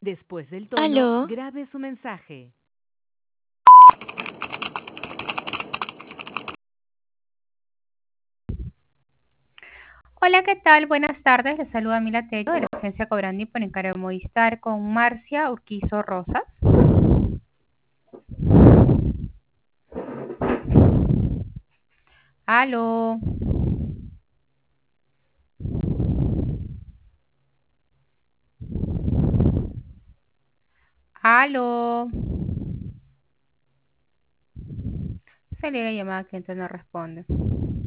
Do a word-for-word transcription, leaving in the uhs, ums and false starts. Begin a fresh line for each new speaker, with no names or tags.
Después del tono,
¿Aló?
grabe su mensaje.
Hola, ¿qué tal? Buenas tardes. Les saluda Mila Tello de la agencia Cobrandi por encargo de Movistar con Marcia Urquizo Rosas. Aló. Aló. Salió la llamada que entonces no responde.